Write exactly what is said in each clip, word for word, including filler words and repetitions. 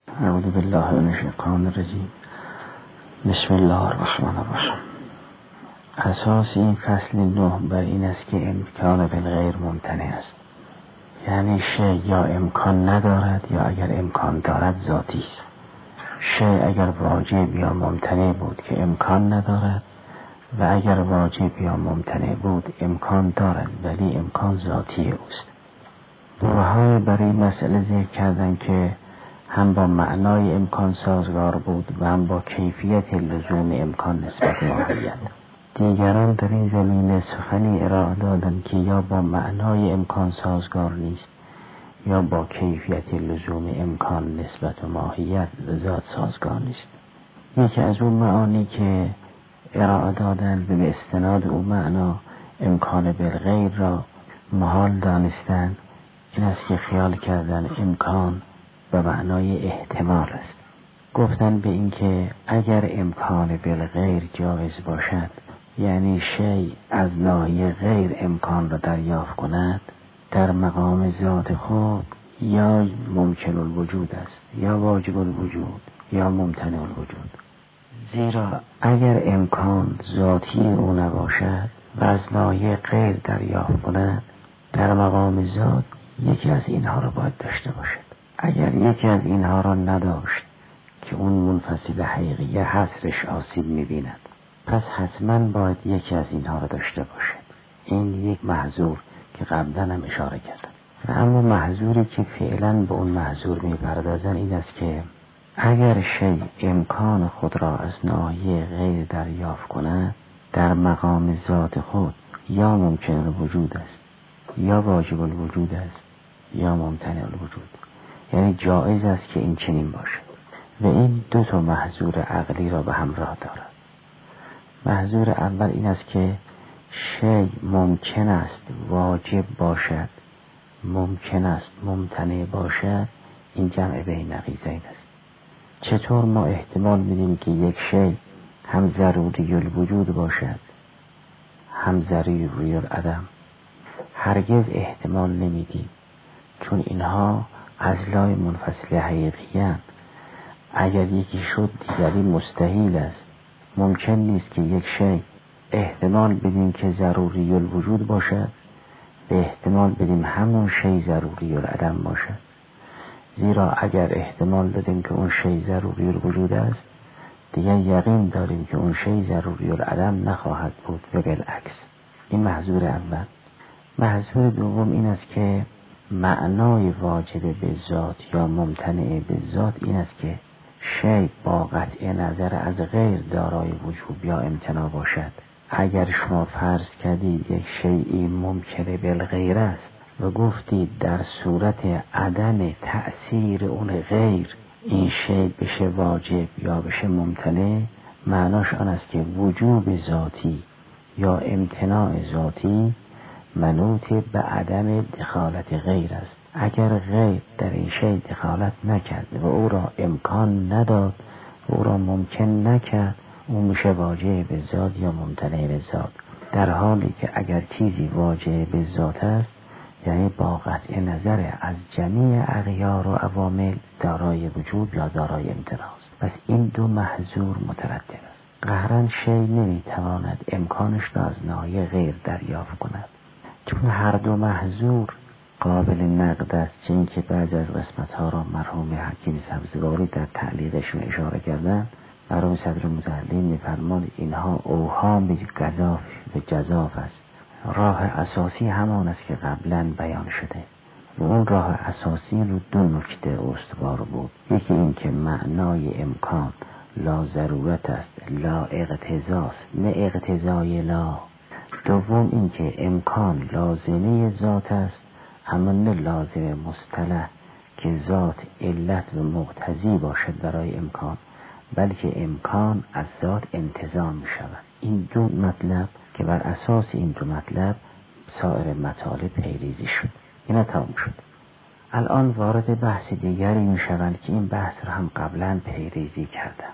اعوذ بالله من الشیطان الرجیم. بسم الله الرحمن الرحیم. اساس این فصل نه بر این است که امکان بالغیر ممتنع است، یعنی شی یا امکان ندارد یا اگر امکان دارد ذاتی است. شی اگر واجب یا ممتنع بود که امکان ندارد و اگر واجب یا ممتنع بود امکان دارد ولی امکان ذاتی اوست. برهان برای مسئله ذکر کردن که هم با معنای امکان سازگار بود و هم با کیفیت لزوم امکان نسبت ماهیت. دیگران در این زمینه سخنی ارائه دادند که یا با معنای امکان سازگار نیست یا با کیفیت لزوم امکان نسبت ماهیت و ذات سازگار نیست. یکی از اون معانی که ارائه دادند به استناد اون معنا امکان بالغیر را محال دانستند این است که خیال کردن امکان به معنای احتمال است. گفتن به این که اگر امکان بالغیر جایز باشد، یعنی شی از ناحیه غیر امکان را دریافت کند، در مقام ذات خود یا ممکن الوجود است یا واجب الوجود یا ممتنع الوجود. زیرا اگر امکان ذاتی او نباشد و از ناحیه غیر دریافت کند، در مقام ذات یکی از اینها را باید داشته باشد. اگر یکی از اینها را نداشت که اون منفصل حقیقی حصرش آسیب می‌بیند، پس حتما باید یکی از اینها را داشته باشد. این یک محظور که قبلا هم اشاره کردم. و اما محظوری که فعلا به اون محظور می‌پردازن این است که اگر شی امکان خود را از ناحیه غیر دریافت کند، در مقام ذات خود یا ممکن الوجود است یا واجب الوجود است یا ممتنع الوجود، یعنی جایز است که این چنین باشد. و این دو تا محظور عقلی را به همراه دارد. محظور اول این است که شی ممکن است واجب باشد، ممکن است ممتنع باشد. این جمع بین نقیضین است. چطور ما احتمال میدیم که یک شی هم ضروری الوجود باشد هم ضروری العدم؟ هرگز احتمال نمیدیم، چون اینها اصلای منفصل حقیقی هستند. اگر یکی شد دیگری مستحیل است. ممکن نیست که یک شی احتمال بدیم که ضروری الوجود باشد به احتمال بدیم همون شی ضروری العدم باشد. زیرا اگر احتمال دادیم که اون شی ضروری الوجود است، دیگر یقین داریم که اون شی ضروری العدم نخواهد بود و بالعکس. این محظور اول. محظور دوم این است که معنای واجب به ذات یا ممتنع به ذات این است که شی با قطع نظر از غیر دارای وجوب یا امتناع باشد. اگر شما فرض کردید یک شیئی ممکن بالغیر است و گفتید در صورت عدم تأثیر اون غیر این شی بشه واجب یا بشه ممتنع، معناش آن است که وجوب ذاتی یا امتناع ذاتی منوط به عدم دخالت غیر است. اگر غیر در این شی دخالت نکرد و او را امکان نداد و او را ممکن نکرد، او میشه واجب به ذات یا ممتنع به ذات. در حالی که اگر چیزی واجب به ذات است، یعنی با قطع نظر از جمیع اغیار و عوامل دارای وجوب یا دارای امتناع است. پس این دو محظور مترتب است. قهرن شی نمیتواند امکانش را از ناحیه غیر دریافت کند، چون هر دو محظور قابل نقد است. چون که بعضی از قسمت‌ها را مرحوم حکیم سبزواری در تعلیقشون اشاره کردن. مرحوم صدر متعلم می‌فرماند اینها اوهام گزاف و جزاف است. راه اساسی همان است که قبلا بیان شده و اون راه اساسی رو دو نکته استوار بود. یکی این که معنای امکان لا ضرورت است، لا اقتضاست، نه اقتضای لا. دوم این که امکان لازمه ذات است، اما نه لازم مصطلح که ذات علت و مقتضی باشد برای امکان، بلکه امکان از ذات انتزاع می شود. این دو مطلب که بر اساس این دو مطلب سایر مطالب پیریزی شد. اینا تمام شد. الان وارد بحث دیگری می شوند که این بحث را هم قبلا پیریزی کردم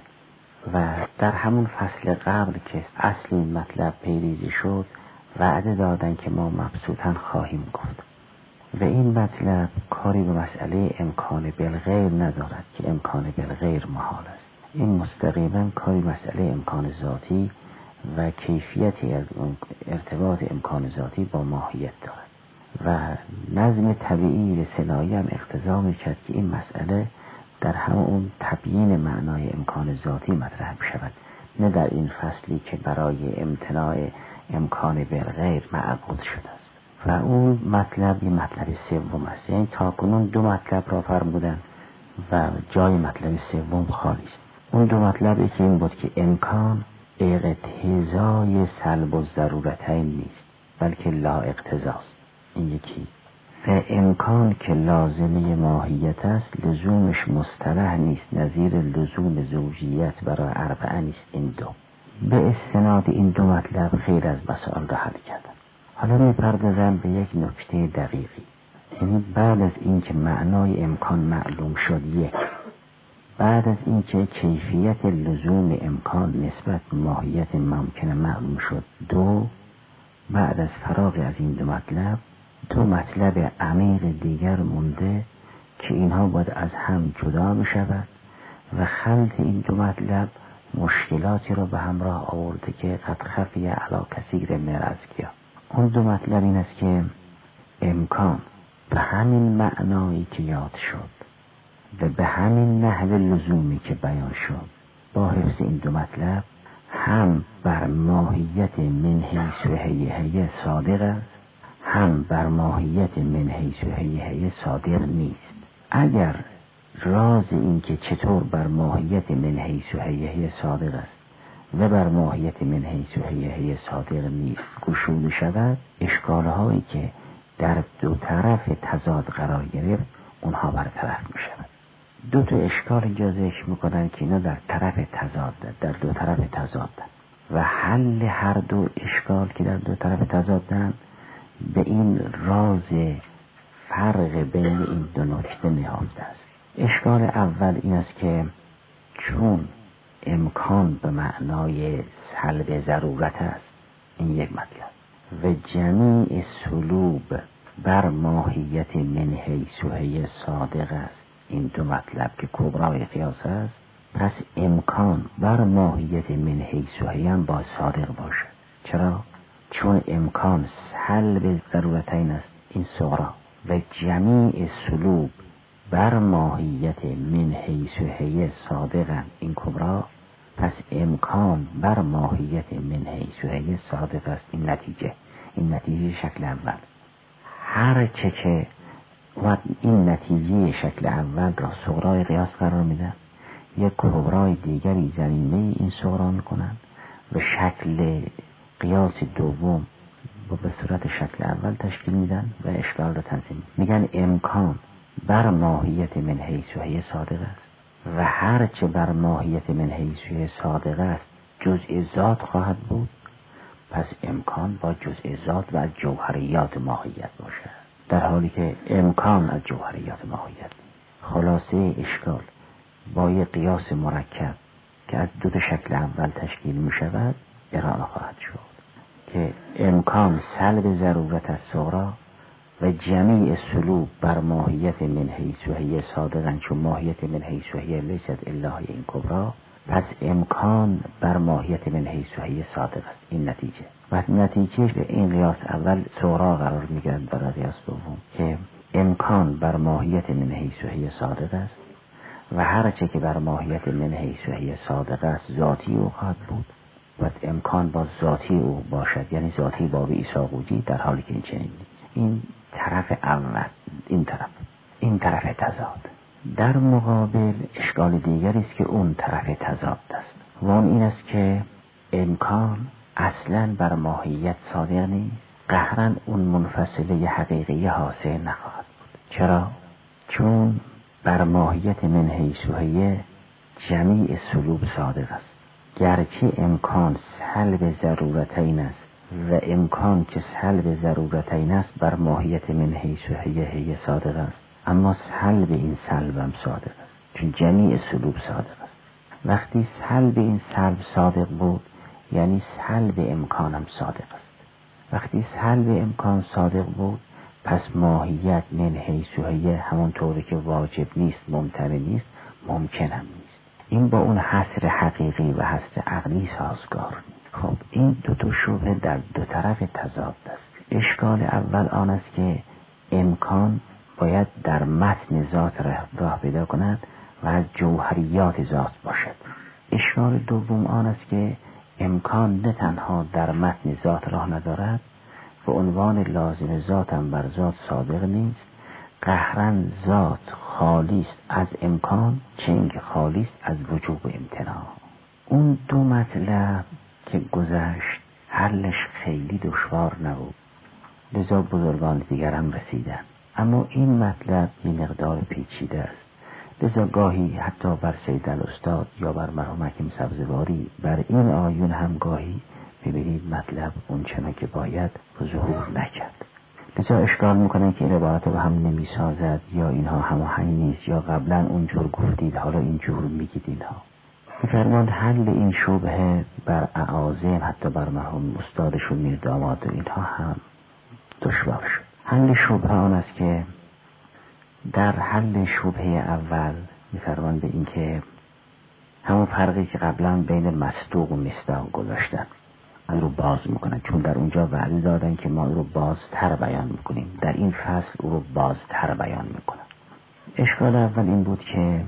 و در همون فصل قبل که اصل مطلب پیریزی شد وعده دادن که ما مبسوطاً خواهیم گفت. و این مطلب کاری به مسئله امکان بالغیر ندارد که امکان بالغیر محال است. این مستقیما کاری مسئله امکان ذاتی و کیفیت ارتباط امکان ذاتی با ماهیت دارد و نظم طبیعی رسنایی هم اقتضا می‌کرد که این مسئله در همون تبیین معنای امکان ذاتی مطرح بشود، نه در این فصلی که برای امتناع امکان بالغیر معقود شده است. و اون مطلب این مطلب سوم است. یعنی تاکنون دو مطلب را فرمودن و جای مطلب سوم خالی است. اون دو مطلبی که این بود که امکان اقتضای سلب و ضرورتین نیست بلکه لا اقتضاست. این یکی. و امکان که لازمه ماهیت است لزومش مصطلح نیست، نظیر لزوم زوجیت برای اربعه نیست. این دو به استناد این دو مطلب خیر از مسائل را حل کردن. حالا می‌پردازم به یک نکته دقیقی. یعنی بعد از اینکه معنای امکان معلوم شد، یک، بعد از اینکه کیفیت لزوم امکان نسبت ماهیت ممکنه معلوم شد، دو، بعد از فراغ از این دو مطلب دو مطلب عمیق دیگر مونده که اینها باید از هم جدا می شود و خلط این دو مطلب مشکلاتی رو به همراه آورده که قد خفی علی کثیر من الازکیا. اون دو مطلب این است که امکان به همین معنایی که یاد شد و به همین نحو لزومی که بیان شد با حفظ این دو مطلب هم بر ماهیت من حیث و هیهه صادق است، هم بر ماهیت من حیث و هیهه صادق نیست. اگر راز این که چطور بر ماهیت من حیث و هیهه صادق است و بر ماهیت من حیث و هیهه صادق نیست گشوده شود، اشکالهایی که در دو طرف تضاد قرار گرفت اونها برطرف می شود. دو تا اشکال اینجا ذکر میکنن که اینا در طرف تضاد، در دو طرف تضادن و حل هر دو اشکال که در دو طرف تضادن به این راز فرق بین این دو نکته نهفته است. اشکال اول این است که چون امکان به معنای سلب ضرورت است، این یک مطلب، و جمیع سلوب بر ماهیت من حیث و هی صادق است، این دو مطلب که کبرای قیاس است، پس امکان بر ماهیت من حیث و هی هم با صادق باشد. چرا؟ چون امکان سلب ضرورتین است، این صغرا، و جمیع سلوب بر ماهیت من حیث و هی صادقن، این کبرا، پس امکان بر ماهیت من حیث و هی صادق است، این نتیجه. این نتیجه شکل اول. هر چه که این نتیجه شکل اول را صغرای قیاس قرار میدن، یک کبرای دیگری زمینه این صغرا میکنن و شکل قیاس دوم و به صورت شکل اول تشکیل میدن و اشکال را تنظیم میگن امکان بر ماهیت من حیث و هی صادق است و هر چه بر ماهیت من حیث و هی صادق است جزء ذات خواهد بود، پس امکان با جزء ذات و از جوهریات ماهیت باشه، در حالی که امکان از جوهریات ماهیت. خلاصه اشکال با یک قیاس مرکب که از دو تا شکل اول تشکیل می شود ارائه خواهد شد که امکان سلب ضرورت از صغرا و جمیع سلوب بر ماهیت من حیث و هی صادقن، چون ماهیت من حیث و هی لیست الا این کبرا، پس امکان بر ماهیت من حیث و هی صادق است، این نتیجه. و نتیجه به این قیاس اول صغرا قرار میگیرد برای قیاس دوم که امکان بر ماهیت من حیث و هی صادق است و هر چه که بر ماهیت من حیث و هی صادق است ذاتی او خواهد بود، پس امکان با ذاتی او باشد، یعنی ذاتی باب ایساقوجی، در حالی که این چنین نیست. این طرف اول، این طرف این طرف تضاد. در مقابل اشکال دیگری است که اون طرف تضاد است و اون این است که امکان اصلا بر ماهیت صادق نیست، قهرن اون منفصله حقیقی حاصل نخواهد بود. چرا؟ چون بر ماهیت من حیث و هی جمیع سلوب صادق است، گرچه امکان سلب ضرورتین است و امکان که سلب ضرورتین است بر ماهیت من حیث و هی هی صادق است، اما سلب این سلب هم صادق است، چون جمیع سلوب صادق است. وقتی سلب این سلب صادق بود یعنی سلب امکان هم صادق است. وقتی سلب امکان صادق بود پس ماهیت من حیث هی همونطوری که واجب نیست، ممتنع نیست، ممکن هم نیست. این با اون حصر حقیقی و حصر عقلی سازگار. خب این دو تا شبهه در دو طرف تضاد است. اشکال اول آن است که امکان باید در متن ذات راه پیدا کند و از جوهریات ذات باشد. اشکال دوم آن است که امکان نه تنها در متن ذات راه ندارد و عنوان لازم ذات هم بر ذات صادق نیست، قهرن ذات خالی است از امکان، چنگ خالی است از وجوب امتناع. اون دو مطلب که گذشت حلش خیلی دشوار نبود، لذا بزرگان دیگر هم رسیدن. اما این مطلب یه مقدار پیچیده است، لذا گاهی حتی بر سید الاستاد یا بر مرحوم حکیم سبزواری بر این آیون هم گاهی ببینید مطلب اون چنان که باید ظهور نکرد. لذا اشکال میکنن که این عبارت رو هم نمیسازد یا اینها هماهنگ نیست یا قبلا اونجور گفتید حالا اینجور میگید. اینها میفرماند حل این شبهه بر اعاظم حتی بر مرحوم استادشون میر داماد و اینها هم دشوار شد. حل شبهه آن است که در حل شبهه اول میفرماند به این که همون فرقی که قبلا بین مصدوق و مصداق گذاشتن اون رو باز میکنن، چون در اونجا وعده دادن که ما او رو بازتر بیان میکنیم، در این فصل او رو بازتر بیان میکنن. اشکال اول این بود که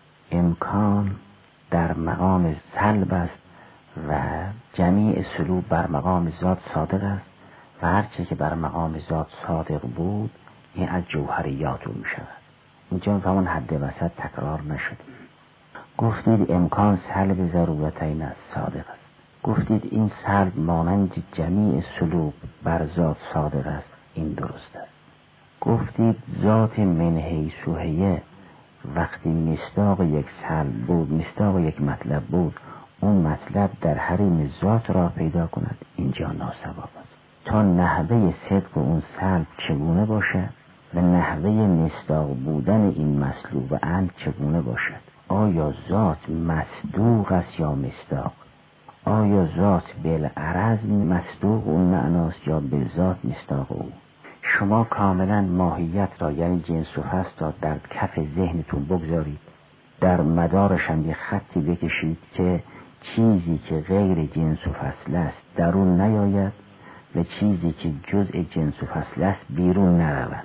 امکان در مقام سلب است و جمیع سلوب بر مقام ذات صادق است و هرچه که بر مقام ذات صادق بود این از جوهریات رو میشود. اینجا همون حد وسط تکرار نشد. گفتید امکان سلب ضرورتین است، صادق است. گفتید این سلب مانند جمیع سلوب بر ذات صادق است، این درست است. گفتید ذات من حیث هی وقتی مصداق یک سلب بود، مصداق یک مطلب بود، اون مطلب در حریم ذات را پیدا کند، اینجا ناسباب است. تا نحوه صدق اون سلب چگونه باشد و نحوه مصداق بودن این مسلوب عن چگونه باشد. آیا ذات مصدوق است یا مصداق؟ آیا ذات بالعرض مصدوق اون معناست یا به ذات مصداق او؟ شما کاملا ماهیت را یعنی جنس و فصل را در کف ذهنتون بگذارید، در مدارش هم یه خطی بکشید که چیزی که غیر جنس و فصل است درون نیاید و چیزی که جزء جنس و فصل است بیرون نرود.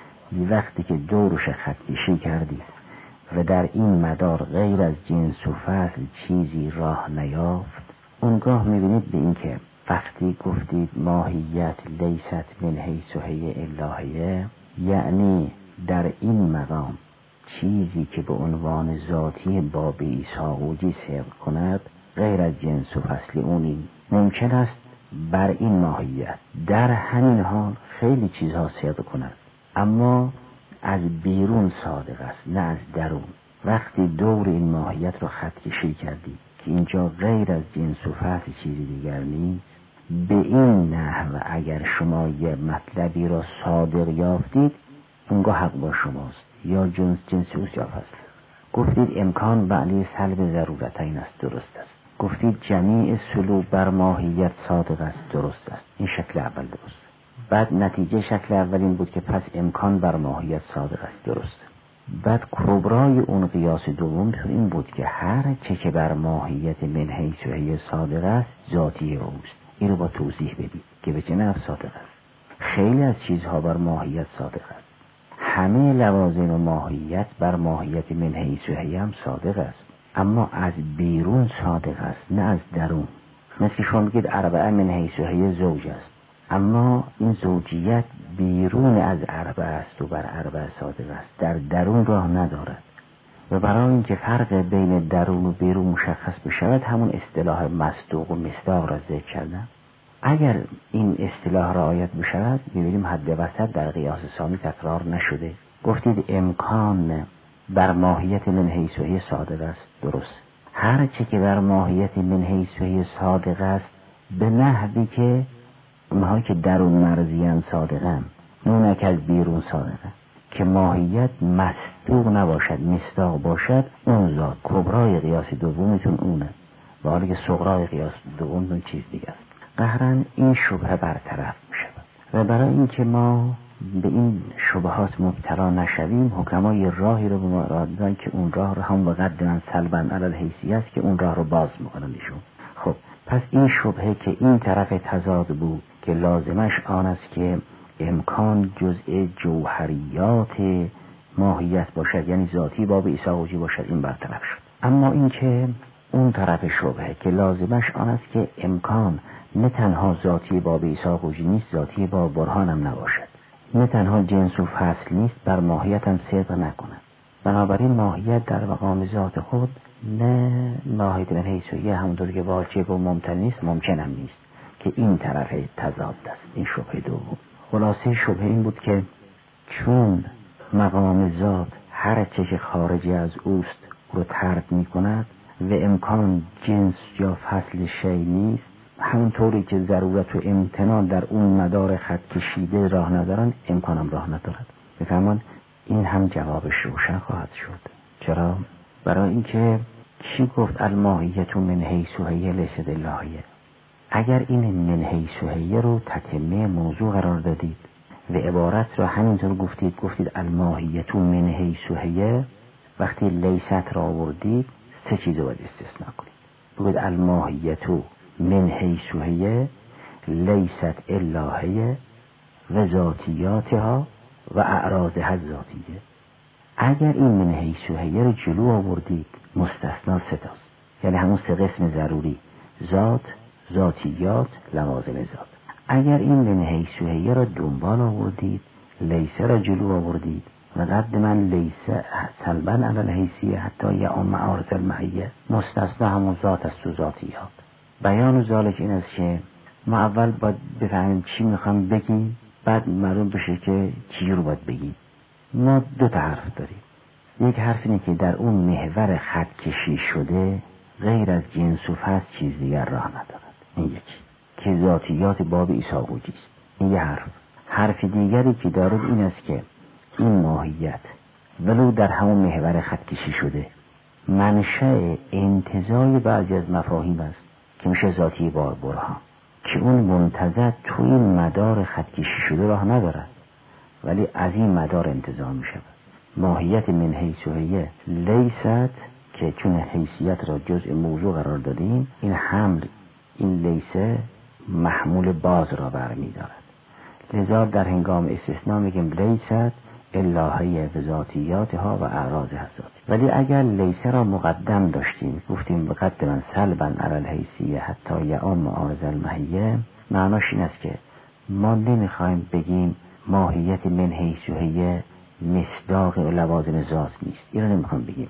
وقتی که دورش خط کشی کردید و در این مدار غیر از جنس و فصل چیزی راه نیافت، اونگاه میبینید به این که وقتی گفتید ماهیت لیست من حیث هی الا هی، یعنی در این مقام چیزی که به عنوان ذاتی باب ایساقوجی صدق کند غیر از جنس و فصل اونی ممکن است بر این ماهیت در همین حال خیلی چیزها صدق کند، اما از بیرون صادق است نه از درون. وقتی دور این ماهیت رو خط کشی کردید که اینجا غیر از جنس و فصل چیزی دیگر نیست، به این نحو اگر شما یه مطلبی را صادق یافتید اونگاه حق با شماست، یا جنس جنس اوست یا فصل. گفتید امکان بعلی سلب ضرورتین است، درست است. گفتید جمیع سلوک بر ماهیت صادق است، درست است. این شکل اول درست. بعد نتیجه شکل اول این بود که پس امکان بر ماهیت صادق است، درست. بعد کبرای اون قیاس دوم این بود که هر چه که بر ماهیت من حیث هی صادق است ذاتی اوست. این رو با توضیح بدید که به چه نحو صادق است. خیلی از چیزها بر ماهیت صادق است. همه لوازم و ماهیت بر ماهیت من حیث هی هم صادق است، اما از بیرون صادق است نه از درون. مثل شما بگید اربعه من حیث هی زوج است، اما این زوجیت بیرون از اربعه است و بر اربعه صادق است، در درون راه ندارد. و برای اینکه فرق بین درون و بیرون مشخص بشود همون اصطلاح مصدوق و مصداق را ذکر کردم. اگر این اصطلاح رعایت بشود می‌بینیم حد وسط در قیاس ثانی تکرار نشده. گفتید امکان بر ماهیت من حیث هی صادق است، درست. هر چه که بر ماهیت من حیث هی صادق است به نحوی که اونها که درون مرزیان صادقن، اون که از بیرون صادقن، که ماهیت مصدوق نباشد مصداق باشد، اون ذات کبرای قیاس دومتون اونه، و حالی که صغرای قیاس دومتون چیز دیگه است. قهرن این شبهه برطرف می شود. و برای اینکه ما به این شبهات مبتلا نشویم، حکمای راهی رو به ما دادن که اون راه رو هم به قد من سلبا علی الحیثیه است که اون راه رو باز میکنن ایشون. خب پس این شبهه که این طرف تضاد بود که لازمش آن است که امکان جزء جوهریات ماهیت باشد، یعنی ذاتی باب ایساقوجی باشد، این برطرف شد. اما این که اون طرف شبهه که لازمش آن است که امکان نه تنها ذاتی باب ایساقوجی نیست، ذاتی باب برهان هم نباشد، نه تنها جنس و فصل نیست، بر ماهیت هم صدق نکنه. بنابراین ماهیت در مقام ذات خود نه ماهیت من حیثیه همونطور که واجب و ممتنع نیست، ممکن هم نیست، که این طرف تضاد است. این شبهه دوم. خلاصه شبهه این بود که چون مقام ذات هر چه که خارجی از اوست رو ترک می کند و امکان جنس یا فصل شی نیست، همونطوری که ضرورت و امتنان در اون مدار خط کشیده راه ندارن، امکانم راه ندارد. بفهمان این هم جوابش روشن خواهد شد. چرا؟ برای اینکه کی گفت الماهیت من حیث هی لیست اللهیه؟ اگر این من حیث هی رو تتمه موضوع قرار دادید و عبارت رو همینطور گفتید، گفتید الماهیت من حیث هی، وقتی لیست را آوردید سه چیز رو باید استثناء کنید. بگید الماهیت من حیث هی لیست الا هی و ذاتیاتها و اعراضها الذاتیه. اگر این من حیث هی رو جلو آوردید مستثنا سه تاست، یعنی همون سه قسم ضروری، ذات، ذاتیات، لوازم ذات. اگر این من حیث هی را دنبال آوردید، لیسه را جلو آوردید و قد من لیسه سلبا علی الحیثیه حتی یا ام عارض المعیه، مستثنا همون ذات است و ذاتیات. بیان ذالک این است که ما اول باید بفهمیم چی میخوام بگیم، بعد معلوم بشه که چی رو باید بگیم. ما دو تا حرف داریم. یک حرف اینه که در اون محور خط کشی شده غیر از جنس و فصل چیز دیگر راه ندارد، این یکی که ذاتیات باب ایساقوجی است. این یه حرف. حرف دیگری که دارد این است که این ماهیت ولو در همون محور خط کشی شده منشأ انتزاع بعضی از مفاهیم است که میشه ذاتی بار برهان، که اون منتزع توی مدار خط کشی شده راه ندارد ولی از این مدار انتزاع میشه. ماهیت من حیث هی لیست که چون حیثیت را جزء موضوع قرار دادیم، این حمل این لیسه محمول باز را برمی دارد. لذا در هنگام استثناء میگیم لیست الهیه و ذاتیاتها و اعراض ذات. ولی اگر لیسه را مقدم داشتیم، گفتیم به قد من سلبا علی الحیثیه حتی یعم عارض المحیه، معناش این است که ما نمیخوایم بگیم ماهیت من حیث هی مصداق و لوازم ذات نیست، این رو نمیخوام بگیم.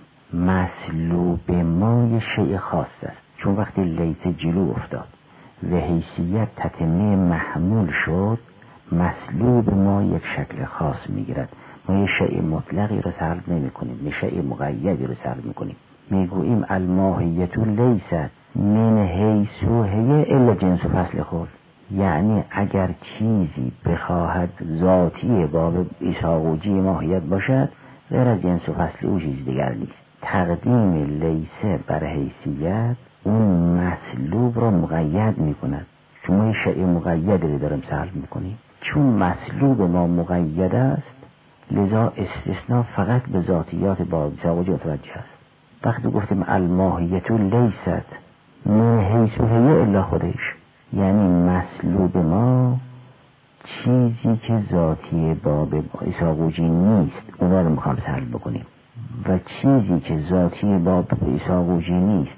مسلوب ما یه شیء خاص است، چون وقتی لیسه جلو افتاد و حیثیت تتمه محمول شد، مسلوب ما یک شکل خاص میگیرد. ما یه شیء مطلقی رو سلب نمی کنیم، یه شیء مقیدی رو سلب میکنیم. میگوییم الماهیت لیست من حیث هی الا جنس و فصل خود، یعنی اگر چیزی بخواهد ذاتی باب ایساقوجی ماهیت باشد غیر از جنس و فصل او چیز دیگر نیست. تقدیم لیسه بر حیثیت اون مسلوب را مقید می کند، چون ما شیء مقید رو داریم سلب می کنیم. چون مسلوب ما مقید است لذا استثناء فقط به ذاتیات باب ایساقوجی متوجه است. وقتی گفتیم الماهیت لیست من حیث هی الا خودش، یعنی مسلوب ما چیزی که ذاتی باب ایساقوجی نیست اونا رو میخوام سلب بکنیم، و چیزی که ذاتی باب ایساقوجی نیست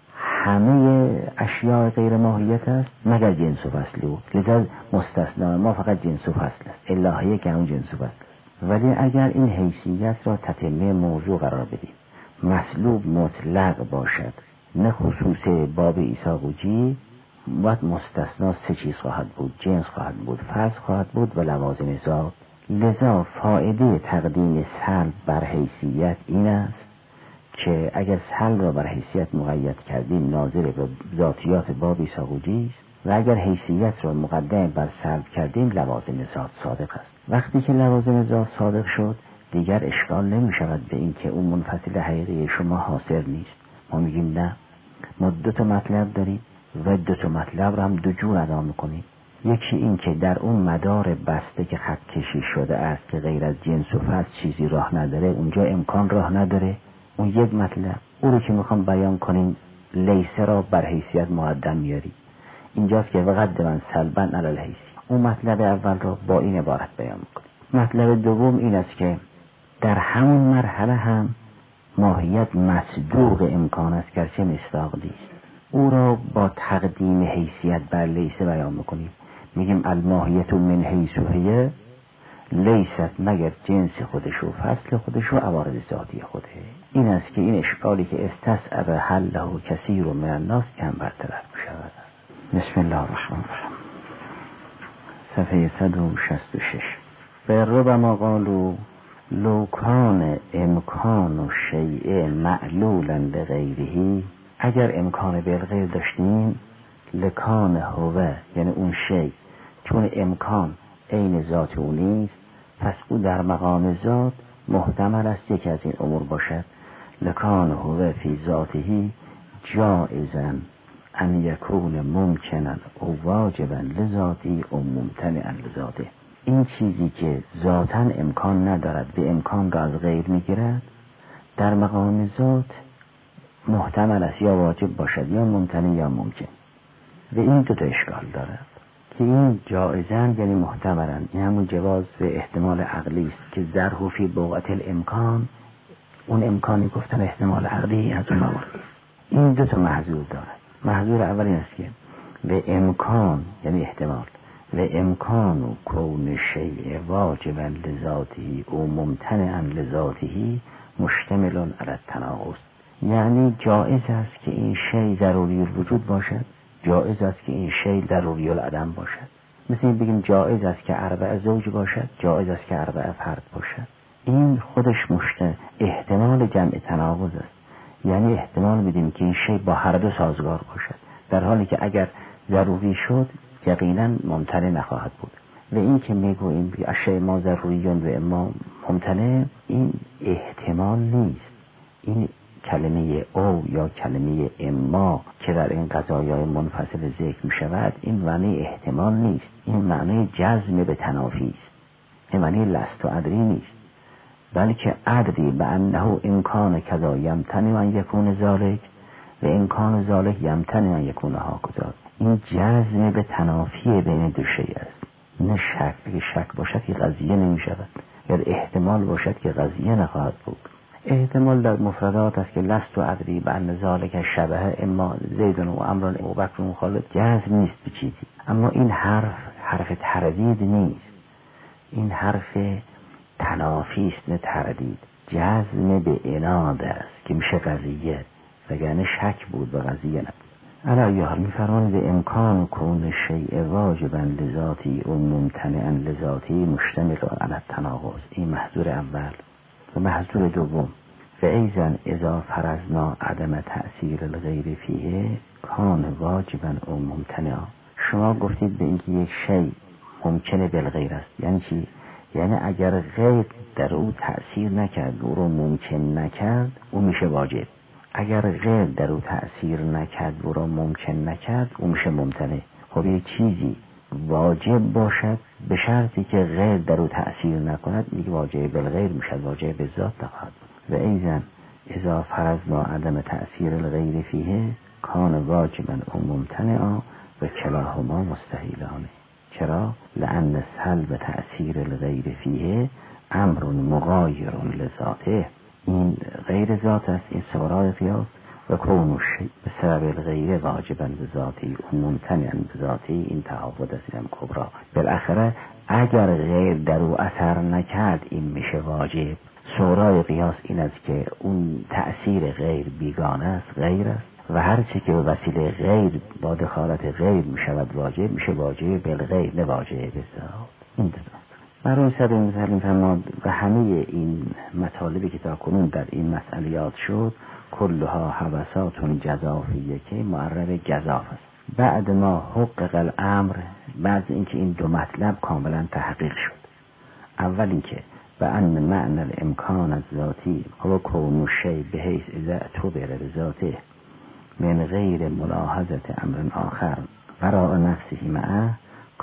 همه اشیاء غیر ماهیت است مگر جنس و فصل او. لذا مستثنا ما فقط جنس و فصل است، الهیه که همون جنس و فصل است. ولی اگر این حیثیت را تتمه موضوع قرار بدیم، مسلوب مطلق باشد نه خصوص باب ایساقوجی، باید مستثنا سه چیز خواهد بود، جنس خواهد بود، فصل خواهد بود و لوازم ذات. لذا فائده تقدیم سلب بر حیثیت این است که اگر سلب را بر حیثیت مقید کردیم ناظر به ذاتیات باب ایساقوجی است، و اگر حیثیت را مقدم بر سلب کردیم لوازم ذات صادق است. وقتی که لوازم ذات صادق شد دیگر اشکال نمی شود به این که اون منفصل حقیقی شما حاصل نیست. ما میگیم نه، ما دو تا مطلب داریم و دو تا مطلب را هم دو جور ادا میکنیم. یکی این که در اون مدار بسته که خط کشی شده است که غیر از جنس و فصل چیزی راه نداره، اونجا امکان راه نداره. اون یک مطلب. اون رو که میخوام بیان کنیم لیسه را بر حیثیت مقدم میاری. اینجاست که وقت من سلبا علی الحیثی. اون مطلب اول را با این عبارت بیان میکنیم. مطلب دوم این است که در همون مرحله هم ماهیت مصدوق امکان است گرچه مصداق نیست. او را با تقدیم حیثیت بر لیسه بیان میکنیم. میگیم الماهیت من حیث هی لیست مگر جنس خودش و فصل خودش و عوارض ذاتی خوده. این است که این اشکالی که استصعب حله کثیر من الناس کم برطرف میشود. بسم الله الرحمن الرحیم. صفحه صد و شصت و شش. به ربما قالوا لو کان امکان شیء معلولا لغیره، اگر امکان بالغیر داشتیم لکان هو، یعنی اون شیء چون امکان عین ذات او نیست، پس او در مقام ذات محتمل است یکی از این امور باشد. لکان هو فی ذاته جائزا ان یکون ممکنا او واجبا لذاتی او ممتنعا لذاته. این چیزی که ذاتاً امکان ندارد به امکان را از غیر میگیرد، در مقام ذات محتمل است یا واجب باشد یا ممتنع یا ممکن. و این دو تا اشکال دارد که این جائزاً یعنی محتملاً، این همون جواز و احتمال عقلی است که ظرف فی بوقت الامکان، اون امکانی گفتن احتمال عقلی از اون موارد. این دو تا محظور دارد. محظور اول این است که به امکان یعنی احتمال و امکان و کون شیء واجبا لذاته او ممتنعا لذاته مشتمل علی التناقض، یعنی جائز است که این شیء ضروری الوجود باشد، جائز است که این شیء ضروری العدم باشد. مثل این بگیم جائز است که اربعه زوج باشد، جائز است که اربعه فرد باشد. این خودش مشتمل احتمال جمع تناقض است، یعنی احتمال میدیم که این شیء با هر دو سازگار باشد، در حالی که اگر ضروری شد یقینا ممتنع نخواهد بود. و این که میگوییم اشیاء ما ضروریون و اما ممتنع، این احتمال نیست. این کلمه او یا کلمه اما که در این قضایای منفصل ذکر می شود، این معنی احتمال نیست، این معنی جزم به تنافی است، این معنی لست و ادری نیست، بلکه ادری به انه امکان کذا یمتنع ان یکون ذالک و امکان ذالک یمتنع ان یکون هکذا. این جزم به تنافی بین دو شیء است، نه شک. اگه شک باشد که قضیه نمی شود، یا احتمال باشد که قضیه نخواهد بود. احتمال در مفردات است که لست و ادری بان ذالک شبه اما زید و عمرو و بکر و خالد، جزم نیست به چیزی. اما این حرف حرف تردید نیست، این حرف تنافی است نه تردید. جزم به عناد است که میشه قضیه، وگرنه شک بود به قضیه نبود. علی حال میفرماند امکان کون شیء واجبا لذاتی و ممتنعا لذاتی مشتمل علی التناقض. این محظور اول. و محظور دوم و ایضا اذا فرضنا عدم تأثیر الغیر فیه کان واجبا و ممتنعا. شما گفتید به اینکه یک شیء ممکنه بالغیر است، یعنی چی؟ یعنی اگر غیر در او تأثیر نکرد، او رو ممکن نکرد، او میشه واجب. اگر غیر در او تأثیر نکرد، او را ممکن نکرد، او میشه ممتنع. خب یک چیزی واجب باشد به شرطی که غیر در او تأثیر نکند، میگه واجب بالغیر میشد، واجب به ذات نخواهد. و ایضا اذا فرضنا عدم تأثیر الغیر فیه کان واجبا و ممتنعا و کلاهما مستحیلانه. چرا؟ لأن سلب تأثیر الغیر فیه امر مغایر لذاته. این غیر ذات است، این سورای قیاس. و کون شیء به سبب الغیر واجبا بذاتی و ممتنعا بذاتی، این تعاود است، این کبرا. بالاخره اگر غیر در او اثر نکرد، این میشه واجب. سورای قیاس این است که اون تأثیر غیر بیگانه است، غیر است، و هر چی که به وسیله غیر با دخالت غیر میشود واجب، میشه واجب بالغیر نه واجب بذات. این دو برای سر این فرماد و همه این مطالبی که تا کنون در این مسئله شد کلها حواسات جزافیه که معرب جزاف است. بعد ما حقق الامر، بعد اینکه این دو مطلب کاملا تحقیق شد. اول اینکه و ان معنی الامکان از ذاتی و کون الشیء بحیث اذا اعتبر بذاته من غیر ملاحظه امر آخر وراء نفسه معه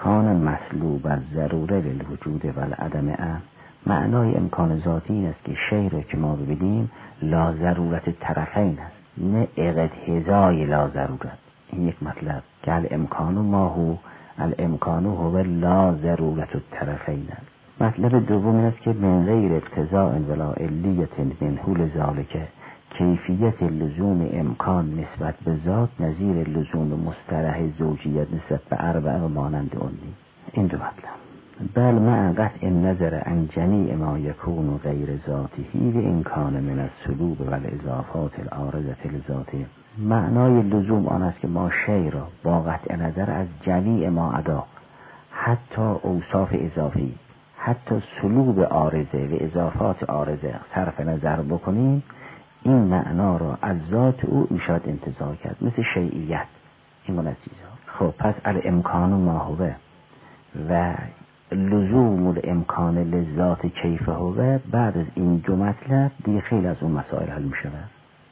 امکان مسلوب از ضروره للوجود و العدم. معنای امکان ذاتی این است که شی را که ما ببینیم لا ضرورت طرفین است، نه اقتضای لا ضرورت. این یک مطلب که الامکان ما هو الامکان هو لا ضرورت الطرفین است. مطلب دوم این است که من غیر اقتضاء ولا علیت منه لذالک، کیفیت لزوم امکان نسبت به ذات نظیر لزوم مصطلح زوجیت نسبت به اربعه و مانند اون. این دو مطلب. بل مع قطع النظر عن جمیع ما یکون غیر ذاتی و امکان من السلوب و الاضافات العارضه لذاته. معنای لزوم آن است که ما شی را با قطع نظر از جمیع ما عدا، حتی اوصاف اضافی، حتی سلوب عارضه و اضافات عارضه صرف نظر بکنیم، این معنا را از ذات او ایشاد انتزاع کرد، مثل شیعیت این گونه چیزا. خب پس الامکان ما هو و لزوم الامکان لذات کیف هو، بعد از این دو مطلب دیگه خیلی از اون مسائل حل می شود.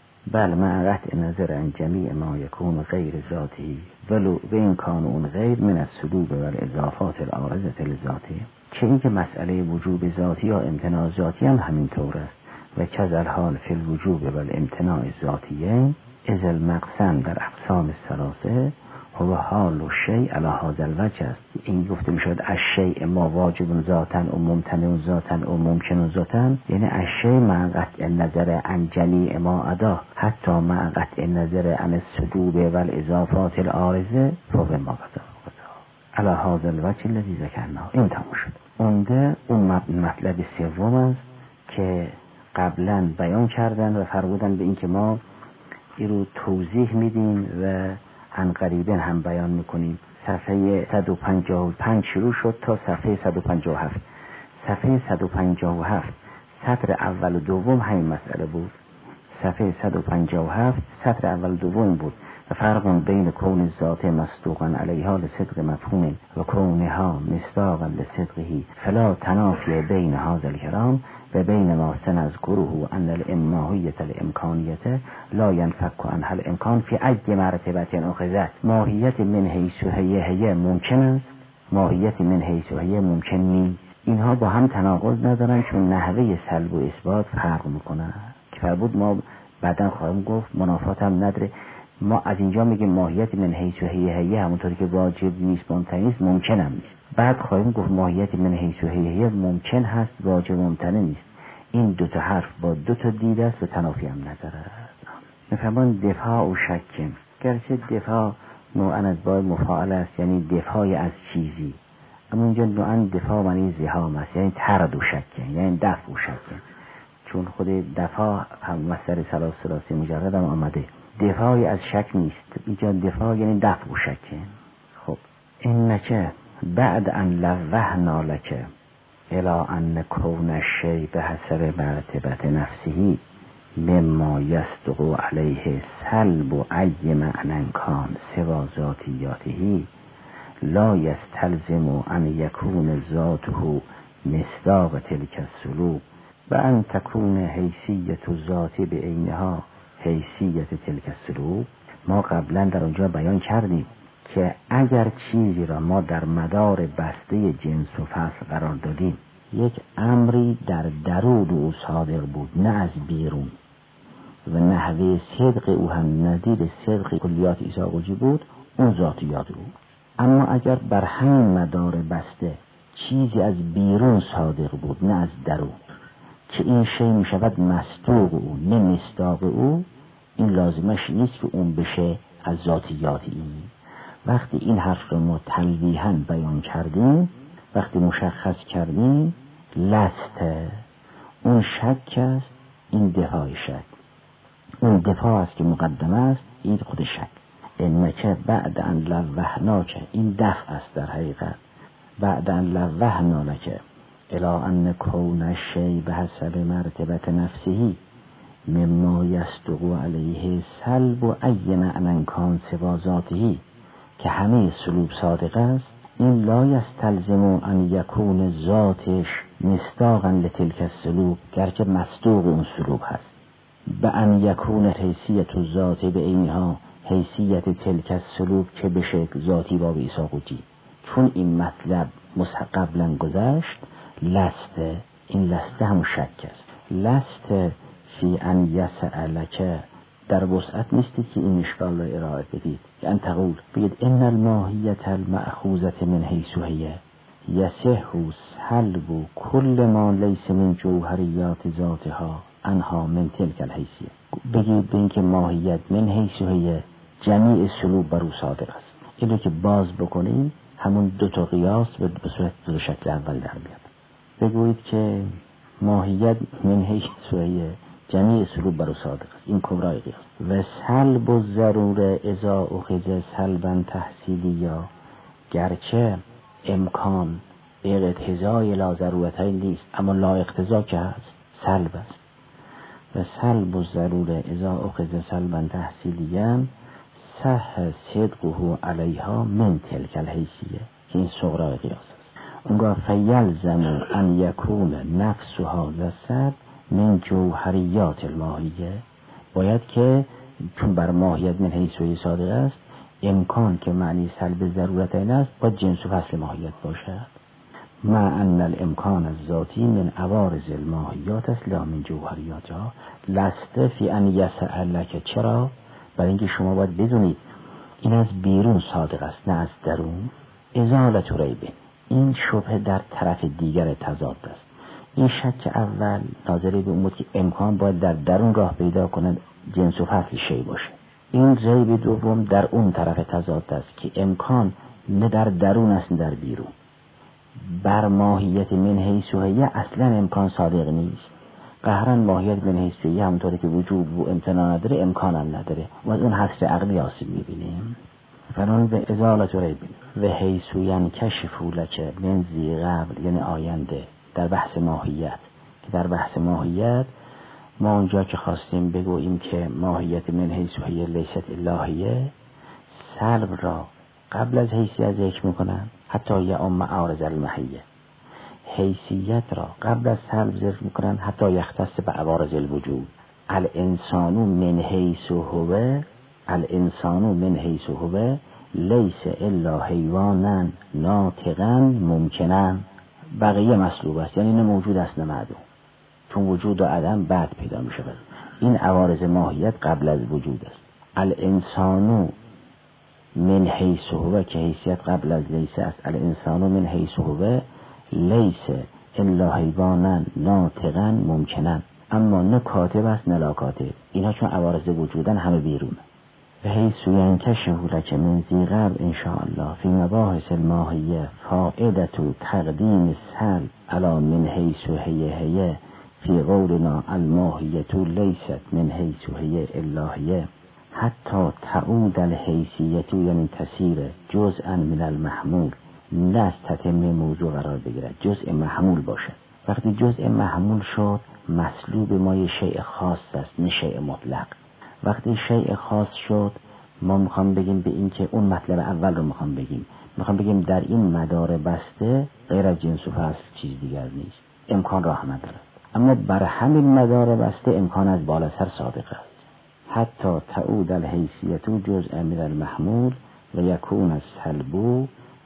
بل مع قطع نظر عن جمیع ما یکون غیر ذاتی ولو و امکان اون غیر من السلوب و الاضافات العارضه لذاته، که این که مسئله وجوب ذاتی یا امتناع ذاتی هم همین طور است. و کذل حال فی الوجوب و الامتناع ذاتیین از المقسم در اقسام الثلاثه هو حال و شیء علی هذا الوجه است. این گفته می شود الشیء ما واجب ذاتاً و ممتنع ذاتاً و ممکن ذاتاً، یعنی الشیء مع قطع النظر عن جمیع ما عدا، حتی مع قطع النظر عن السلوب و الاضافات العارضه فهو ما قضا علی هذا الوجه الذی ذکرناه. این تموم شد. اونده اون مطلب سوم است که قبلا بیان کردن و فرمودن به این که ما این رو توضیح میدیم و عن قریبا هم بیان میکنیم. صفحه صد و پنجاه و پنج شروع شد تا صفحه صد و پنجاه و هفت. صفحه صد و پنجاه و هفت سطر اول و دوم همین مسئله بود. صفحه صد و پنجاه و هفت سطر اول و دوم بود و فرق بین کون ذات مصدوقا علیها لصدق مفهوم و کونها مصداقا لصدقه فلا تنافی بین هذا الکلام و بین ما سنذکره ان الاماهیت الامکانیت لا ينفك عنها الامکان فی ای مرتبه اخذت. ماهیت من حیث هی هی ممکن است، ماهیت من حیث هی ممکن نیست. اینها با هم تناقض ندارن چون نحوه سلب و اثبات فرق میکنن که فرمود ما بعداً خواهیم گفت منافات هم نداره. ما از اینجا میگیم ماهیت من حیث هی هی همونطوری که واجب نیست ممتنع نیست ممکن هم نیست. بعد خواهیم گفت ماهیت من حیث هی هی ممکن هست واجب ممتنع نیست. این دو تا حرف با دو تا دید است و تنافی هم نداره. میفهمون دفاع و شک، گرچه دفاع نوعاً از باب مفاعل است، یعنی دفاع از چیزی، اما اینجا نوعاً دفاع معنی زحام است، یعنی طرد و شک، یعنی دفع و شک، چون خود دفاع هم مصدر ثلاث ثلاثی مجرد هم آمده. دفاعی از شک نیست، اینجا دفاع یعنی دفع و شک. خب اینکه بعد ان لوحنا لک الی ان کون الشیء به حسب مرتبه نفسه مما یصدق علیه سلب و ای معنی کان سوا ذاتیاته لا یستلزم ان یکون ذاته مصداق تلک السلوب و ان تکون حیثیت ذاتی به عینها حیثیت تلک السلوب. ما قبلا در اونجا بیان کردیم که اگر چیزی را ما در مدار بسته جنس و فصل قرار دادیم، یک امری در درون او صادق بود نه از بیرون و نحوه صدق او هم نظیر صدق کلیات عیسی قدسی بود، اون ذاتیات او. اما اگر بر همین مدار بسته چیزی از بیرون صادق بود نه از درون، که این شی می شود مصدوق او نه مصداق او، این لازمش نیست که اون بشه از ذاتیات این. وقتی این حرف رو ما تلویحاً بیان کردیم، وقتی مشخص کردیم لست اون شک است، این دفاع شک، اون دفاع است که مقدمه است، این خود شک. اینکه بعد ان لوحنا که این دفع است در حقیقت، بعد ان لوحنا لک الی ان کون الشیء به حسب مرتبه نفسه مما یصدق علیه سلب و ای معنی کان سوا ذاته، که همه سلوب صادق است، این لا یستلزم ان یکون ذاتش مصداقا لتلک السلوب، گرچه مصدوق اون سلوب هست، به ان یکون حیثیت ذات به اینها حیثیت تلک السلوب که بشه ذاتی باب عیسی قدسی، چون این مطلب قبلا گذشت، لسته، این لسته هم شک است. لسته فی ان یسألک در وسعت نیستی که این اشکال را ارائه بدید که ان تقول بگید ان الماهیت المأخوذة من حیث هی یصح سلب کل ما لیس من جوهریات ذاتها انها من تلک الحیثیه. بگید به این که ماهیت من حیث هی جمیع سلوب بر او صادق است. اینو که باز بکنیم همون دو تا قیاس به صورت دو شکل اول در میاد. بگویید که ماهیت من حیث هی جمیع سلوب بر او صادق است، این کبرای قیاس. و سلب و ضروره اذا اخذ سلبا تحصیلیا، گرچه امکان اقتضای لا ضرورتین نیست اما لا اقتضا که هست، سلب است. و سلب و ضروره اذا اخذ سلبا تحصیلیا صح صدقه علیها من تلک الحیثیه، این صغرای قیاس است. اونگاه فیلزم ان یکون نفس هذا السلب من جوهریات الماهیه، باید که چون بر ماهیت من حیث و صادق است، امکان که معنی سلب ضرورت این است با جنس و فصل ماهیت باشد. مع ان الامکان الذاتی من عوارض الماهیات است لا من جوهریاتها. لسته فی ان یسألک، چرا؟ برای اینکه شما باید بدونید این از بیرون صادق است نه از درون. ازالت ریب، این شبهه در طرف دیگر تضاد است. این شک اول ناظری به اون بود که امکان باید در درون راه پیدا کنند جنس و فصل شی باشه. این ریب دوم در اون طرف تضاد است که امکان نه در درون است نه در بیرون. بر ماهیت من حیث و هی اصلا امکان صادق نیست. قهرن ماهیت من حیث و هی همونطوری که وجود و امتناع نداره امکان هم نداره و از اون حصر عقلی آسیب میبینیم. فنان به ازالت ریب و حیث ینکشف لک من ذی قبل، یعنی آینده در بحث ماهیت، که در بحث ماهیت ما اونجا که خواستیم بگوییم که ماهیت من حیث و هی لیست الهیه، سلب را قبل از حیثیت ذکر میکنن حتی یا ام عارض المحیه، حیثیت را قبل از سلب ذکر میکنن حتی یختص به عوارض الوجود. الانسان من حیث هو، الانسان من حیث هو لیس الا حیوانا ناطقا ممکنا، بقیه مسلوب است، یعنی نه موجود است نه معدوم، چون وجود و عدم بعد پیدا می شود. این عوارض ماهیت قبل از وجود است. الانسان من حیث هو که حیثیت قبل از لیس است. الانسان من حیث هو لیس الا حیوانا ناطقا ممکنا، اما نه کاتب است نه لا کاتب، اینا چون عوارض وجودن همه بیرونه. به حیث ینکشف لک من ذی قبل ان شاء الله فی مباحث الماهیه فائدة تقدیم سلب علی من حیث هی هی فی قولنا الماهیه لیست من حیث هی الا هی حتی تعود الحیثیت، یعنی تسیر جزءا من المحمول، نه تتم موضوع قرار بگیرد، جزء محمول باشد. وقتی جزء محمول شد مسلوب ما یه شیء خاص است نه شیء مطلق. وقتی شیء خاص شد ما میخوام بگیم به این که اون مطلب اول رو میخوام بگیم میخوام بگیم در این مدار بسته غیر از جنس و فصل چیز دیگر نیست، امکان راه ندارد. اما بر همین مدار بسته امکان از بالا سر صادق است. حتی تعود الحیثیت جزء من المحمول و یکون السلب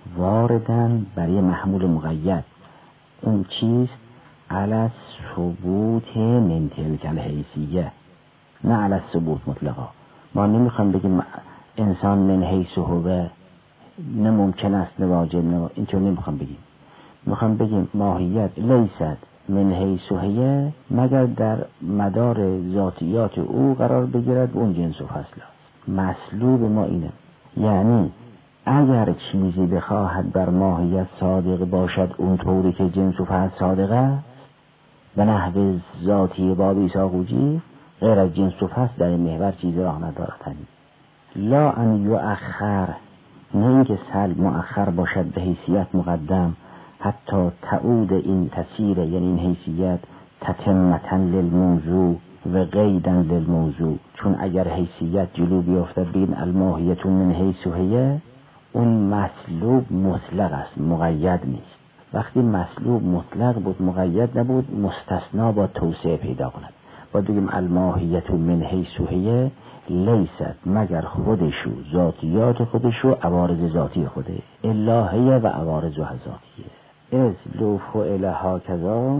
واردن برای محمول مقید. اون چیز علی ثبوت من تلک الحیثیه، نه علی ثبوت مطلقا. ما نمیخوام بگیم انسان من حیث هو نه ممکن است نه واجب نه، اینطور نمیخوام بگیم. میخوام بگیم ماهیت لیست من حیث هی مگر در مدار ذاتیات او قرار بگیرد، اون جنس و فصل است. مسلوب ما اینه، یعنی اگر چیزی بخواهد بر ماهیت صادق باشد اون طوری که جنس و فصل صادق است به نحو ذاتی باب عیسی قوجی، غیر از جنس و فصل در این محور چیزی راه ندارد. لا ان یؤخر، نه اینکه سلب مؤخر باشد به حیثیت مقدم، حتی تعود این تسیر یعنی این حیثیت تتمتا للموضوع و قیدا للموضوع. چون اگر حیثیت جلو بیافتد بین الماهیت من حیث هی، اون مسلوب مطلق است مقید نیست. وقتی مسلوب مطلق بود مقید نبود، مستثنا با توسعه پیدا کند. باید بگیم الماهیت من حیث هی لیست مگر خودشو ذاتیات خودشو عوارض ذاتی خوده الهیه و عوارض ذاتیه. از لو فعل هاکذا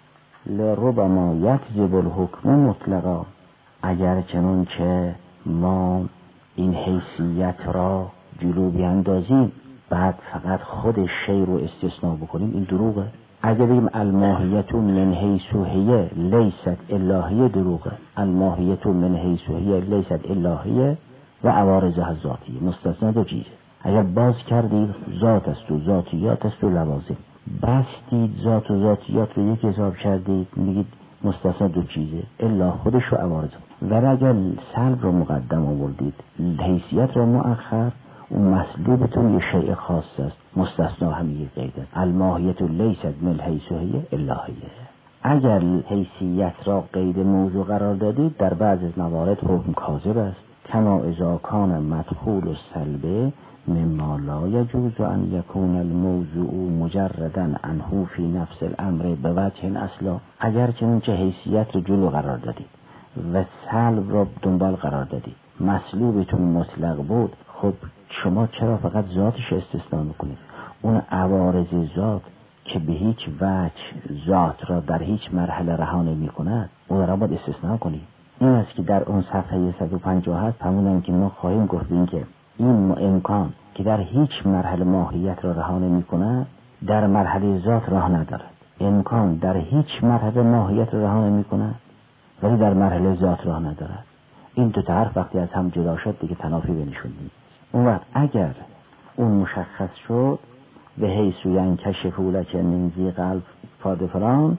لربما یکذب الحکم مطلقا. اگر چنون که ما این حیثیت را جلو بیاندازیم بعد فقط خود شی رو استثناء بکنیم این دروغه. اگر بگیم الماهیت من حیث هی لیست الهیه دروغه. الماهیت من حیث هی لیست الهیه و عوارض ذاتیه مستثنا دو چیزه. اگر باز کردید ذات است و ذاتیات است و لوازم، بستید ذات و ذاتیات رو یک حساب کردید میگید مستثنا دو چیزه الا خودش و عوارض. و اگر سلب رو مقدم آوردید حیثیت رو مؤخر اون مسلوبتون یه شیء خاص است مستثنا هم یک قید است. الماهیت لیست من حیث هی الهیه. اگر حیثیت را قید موضوع قرار دادید در بعض از موارد حکم کاذب است. کما اذا کان مدخول السلب مما لا يجوز ان يكون الموضوع مجردا عنه في نفس الامر بوجه اصلا. اگر چنین که حیثیت رو جلو قرار دادید و سلب را دنبال قرار دادید مسلوبتون مطلق بود، خب شما چرا فقط ذاتش استثناء میکنید؟ اون عوارض ذات که به هیچ وجه ذات را در هیچ مرحله رها نمی‌کند اون را باید استثناء کنید. این است که در اون صفحه صد و پنجاه هست همونم که ما خواهیم گفت این که این امکان که در هیچ مرحله ماهیت را رها نمی‌کند در مرحله ذات راه ندارد. امکان در هیچ مرحله ماهیت را رها نمی‌کند ولی در مرحله ذات راه ندارد. این دو تا حرف وقتی از هم جدا شد دیگه تنافی بینشون نیست. اون وقت اگر اون مشخص شد به حیث ینکشف لک من ذی قلب فادفران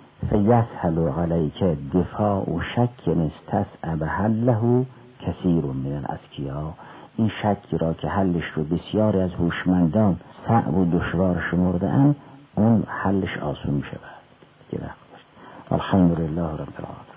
فیسهل علیک دفاع و شک استصعب حله کثیر من الاذکیا. این شک را که حلش رو بسیاری از هوشمندان صعب و دشوار شمرده اند اون حلش آسون می شود. الحمدلله رب العالمین.